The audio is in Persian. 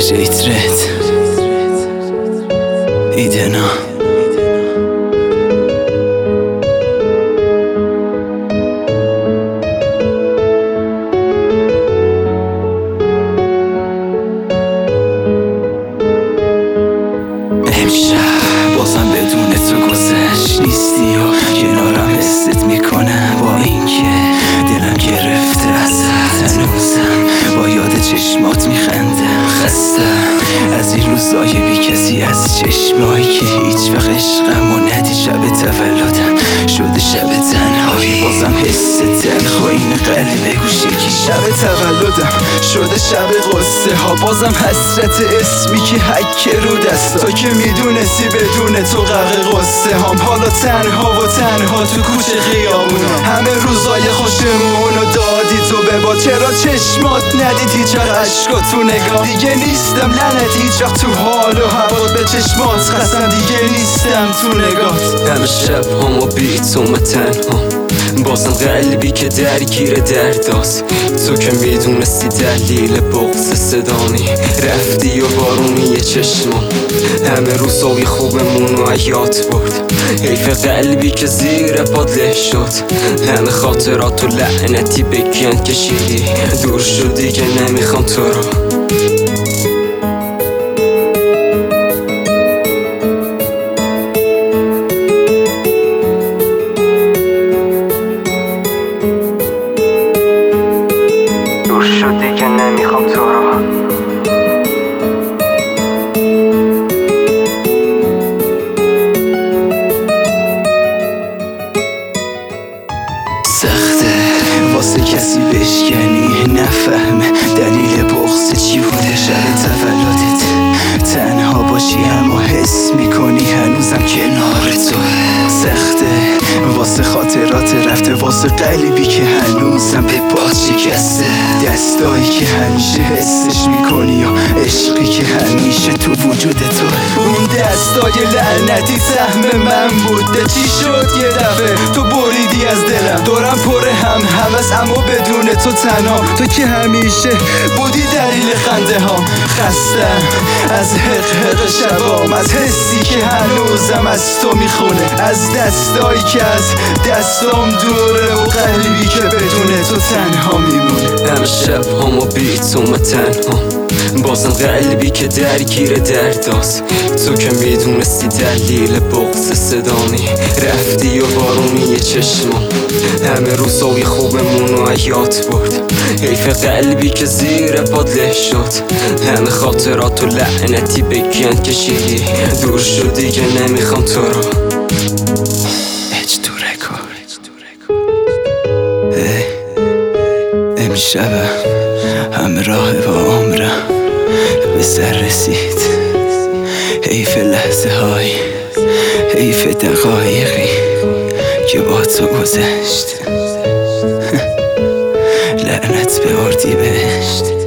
Hatred Idena امشب بازم بدون تو گذشت نیستی و کنارم حست میکنم با اینکه دلم گرفته ازت هنوزم با یاد چشمات میخندم خستم از این روزای بی کسی از چشمایی که هیچ وقت عشقم و ندی شب تولدم شده شب تنهایی بازم حس تنهایی قلب گوشگی شب تولدم شده شب قصه ها بازم حسرت اسمی که حک رو دست تو که میدونستی بدون تو غرق قصه هم حالا تنها و تنها تو کوچه خیابونم همه روزای خوشمون و دادی تو به با چرا چشمات ندید هیچ وقت عشقا تو نگاه دیگه نیستم لعنت هیچ وقت تو حال و هوات به چشمات خستم دیگه نیستم تو نگات همه شب همو بی تو من تنها بازم قلبی که درگیر درداست تو که میدونستی دلیل بغض صدامی رفتی و بارونی چشمام همه روزای خوبمون رو یاد برد حیف قلبی که زیر پات له شد همه خاطرات و لعنتی به گند کشیدی دور شد دیگه نمیخوام تو رو شد دیگه نمیخوام تو رو سخته واسه کسی بشکنی نفهمه دلیل بغض چی بوده شب تولدت تنها باشی اما حس میکنی هنوزم کنار توه سخته واسه خاطرات رفته واسه قلبی که هنوزم به پات شکسته دستایی که همیشه حسش میکنی یا عشقی که همیشه تو وجود توه اون دستای لعنتی سهم من بوده چی شد یه دفعه تو بریدی از دلم دورم پر هم هوس اما بدون تو تنها تو که همیشه بودی دلیل خنده ها خستم از حق شبام از حسی که هنوزم از تو میخونه از دستایی که از دستام دوره و قلبی که بدون تو تنها میمونه همه شب همو بی تو من تنها بازم قلبی که درگیر درداست تو که میدونستی دلیل بغض صدامی رفتی و بارونی چشمام همه روزای خوبمون رو یاد برد حیف قلبی که زیر پات له شد همه خاطرات و لعنتی به گند کشیدی دور شد دیگه نمیخوام تو رو امشبم همراه با عمرم به سر رسید حیف لحظه های حیف دقایقی که با تو گذشت لعنت به اردیبهشت